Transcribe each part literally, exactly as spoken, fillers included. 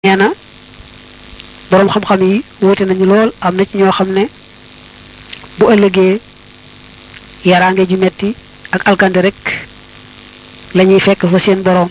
neena borom xam-xam yi wote nañu lool am na ci ñoo xamne bu ëllëgé yaraange ju metti ak alkande rek lañuy fekk fa seen borom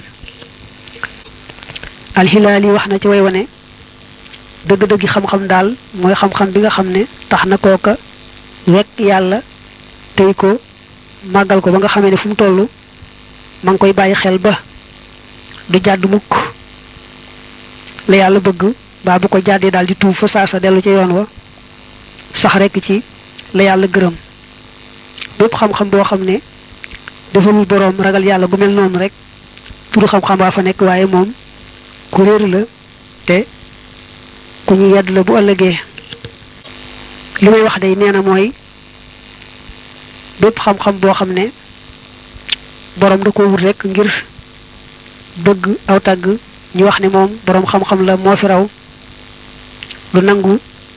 al hilali waxna ci way wone deug deug xam-xam dal moy xam-xam bi nga xamne taxna koka wek yalla tay ko magal ko ba nga xamé ne fu mu tollu mang koy bayyi xel ba du jadd mukk la yalla bëgg ba bu ko jaddé dal di tuuf fa sa sa delu ci yoon wa sax rek ci la yalla gërëm bëpp xam-xam bo xamné deful borom ragal yalla bu mel non rek turu xam-xam ba fa nek waye mom ku réer la té ku ñu yedd la bu ëllëgé limay wax day néna moy bëpp xam-xam bo xamné borom da ko wut rek ngir bëgg aw tag ñu wax ne mom borom xam-xam la mo fi raw du nangu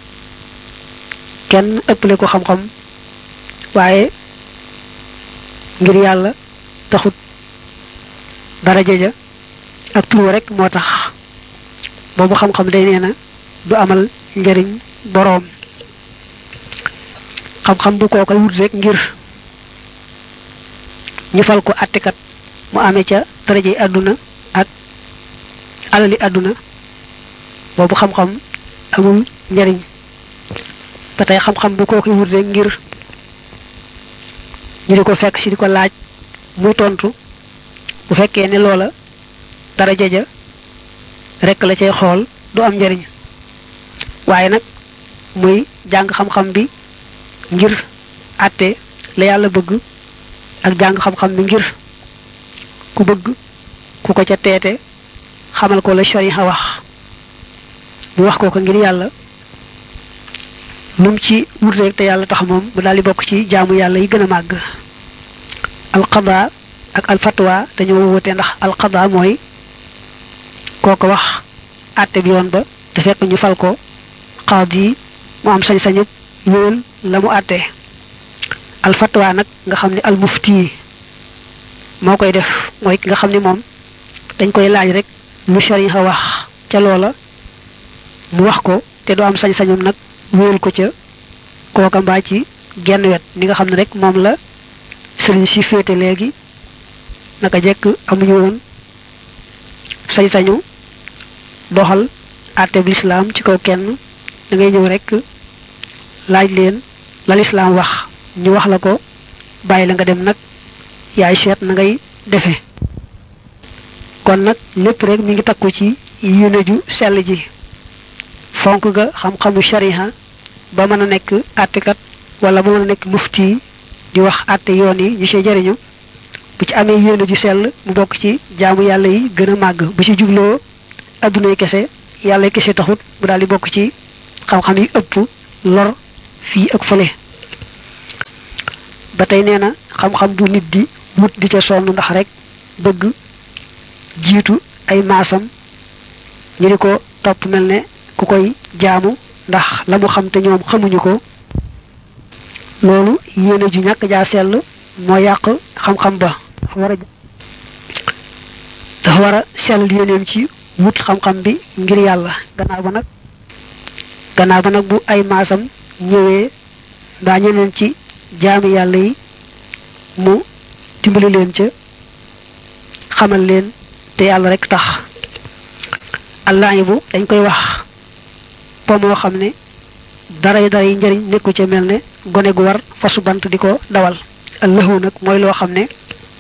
kenn ëppale ko xam-xam waaye ngir yàlla taxut daraja ja ak turu rek moo tax boobu xam-xam day nee na du amal njariñ boroom xam-xam bu koo koy wut rek ngir ñu fal ko attikat mu amee ca daraja àdduna ak alali àdduna boobu xam-xam amul njariñ ba tey xam-xam bu koo koy wut rek ngir ñu di ko fekk ci di ko laaj muy tontu bu fekkee ne loola daraja ja rek la cay xool du am njariñ waaye nag muy jàng xam-xam bi ngir àtte la yàlla bëgg ak jàng xam-xam bi ngir ku bëgg ku ko ca teete xamal ko la shariha wax bu wax ko ko ngir yàlla num ci wut rek te yàlla tax moom mu daal di bokk ci jaamu yàlla yi gën a màgg al qada ak al fatwa dañoo wute ndax al qada mooy kooko wax àtte bi yoon ba te fekk ñu fal ko qadi mu am sañ-sañu wóol la mu àtte al fatwa nag nga xam ne al mufti moo koy def mooy ki nga xam ne moom dañ koy laaj rek lu shariha wax ca loola mu wax ko te do am sañ-sañum nag wóol ko ca kooka mbaa ci genn wet ni nga xam ne rek moom la sëriñ si féete léegi naka jekk amuñu woon sañ-sañu doxal àtteb lislaam ci kaw kenn da ngay ñëw rek laaj leen la lislaam wax ñu wax la ko bàyyi la nga dem nag yaay seet na ngay defe kon nag lépp rek mi ngi takku ci yéene ju sell ji fonk ga xam-xamu shariha ba mën a nekk àttekat wala ba mën a nekk mufti di wax àtte yoon yi ñu ci jariñu bu ci amee yéene ju sell mu bokk ci jaamu yàlla yi gën a màgg bu ci jubloo addunay kese yàlla kese taxut mu daal di bokk ci xam-xam yi ëpp lor fii ak fële ba tey nee na xam-xam bu nit di wut di ca sonn ndax rek bëgg jiitu ay maasam ñi di ko topp mel ne ku koy jaamu ndax la mu xam te ñoom xamuñu ko loolu yéene ju ñàkk jaa sell moo yàq xam-xam ba dafa war a sell yéeneem ci wut xam-xam bi ngir yàlla gannaaw ba nag gannaaw ba nag bu ay maasam ñëwee mbaa ñeneen ci jaami yàlla yi mu dimbali leen ca xamal leen te yàlla rek tax allah yi bu dañ koy wax po moo xam ne dara dara yi njariñ nekku ca mel ne gone gu war fasu bant di ko dawal allahu nag mooy loo xam ne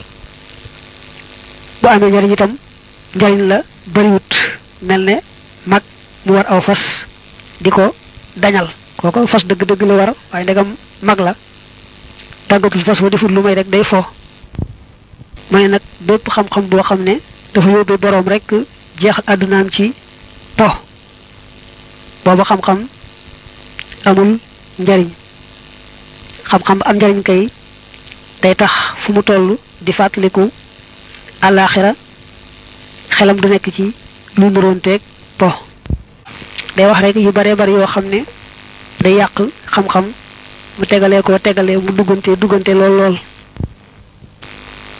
bu amee njariñ itam njariñ la bariwut mel ne mag mu war aw fas di ko dañal kooko fas dëgg-dëgg la war waaye ndegam mag la tàggatul fas wa defut lu may rek day fo mu ne nag bépp xam-xam boo xam ne dafa yóbbee boroom rek jeexal àddunaam ci po booba xam-xam amul njariñ xam-xam am njariñ kay day tax fu mu toll di fàttaliku àllaaxira xelam du nekk ci lu nuroonteeg po day wax rek yu bare bari yoo xam ne day yàq xam-xam mu tegalee ko tegalee mu duggante duggante lool lool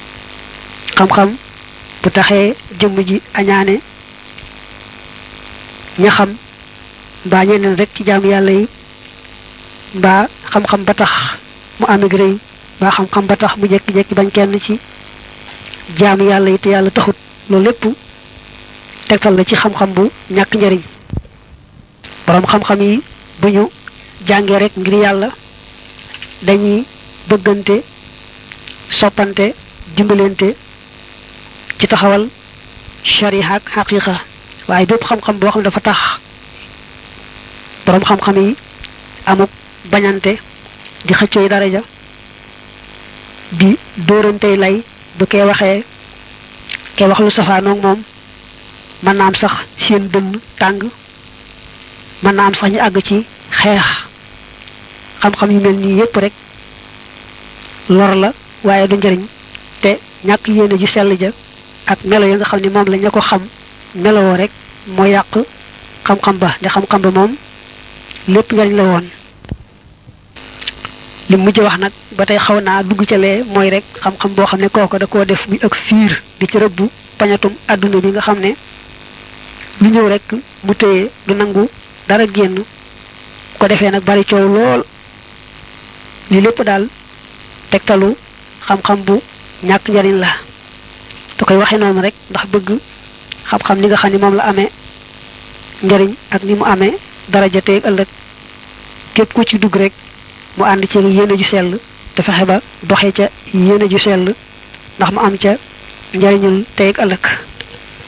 xam-xam bu taxee jëmm ji añaane ña xam mbaa ñeneen rek ci jaamu yàlla yi mbaa xam-xam ba tax mu amee rëy mbaa xam-xam ba tax mu jekki-jekki bañ kenn ci jaamu yàlla yi te yàlla taxut loolu lépp tegtal la ci xam-xam bu ñàkk njariñ borom xam-xam yi bu ñu jàngee rek ngir yàlla dañuy bëggante soppante dimbalante ci taxawal shariha ak haqiqa waaye bépp xam-xam boo xam ne dafa tax borom xam-xam yi amuk bañante di xëccooy daraja di dóorantey lay bu kee waxee kee wax lu safaanoog moom mën naa am sax seen dënn tàng mën naa am sax ñu àgg ci xeex xam-xam yu mel nii yépp rek lor la waaye du njariñ te ñàkk yéene ju sell ja ak melo ya nga xam ne moom la ña ko xam melowoo rek moo yàq xam-xam ba ne xam-xam ba moom lépp njariñ la woon li mujj wax nag ba tey xaw naa dugg ca lee mooy rek xam-xam boo xam ne kooko da koo def muy ak fiir di ci rëbbu pañatum àdduna bi nga xam ne lu ñëw rek mu téye du nangu dara génn ko defee nag bari coow lool li lépp daal tegtalu xam-xam bu ñàkk njariñ la da koy waxe noonu rek ndax bëgg xam-xam ni nga xam ne moom la amee njariñ ak ni mu amee daraja teeg ëllëg képp ku ci dugg rek mu ànd ci yéene ju sell te fexe ba doxee ca yéene ju sell ndax mu am ca njariñul teeg ëllëg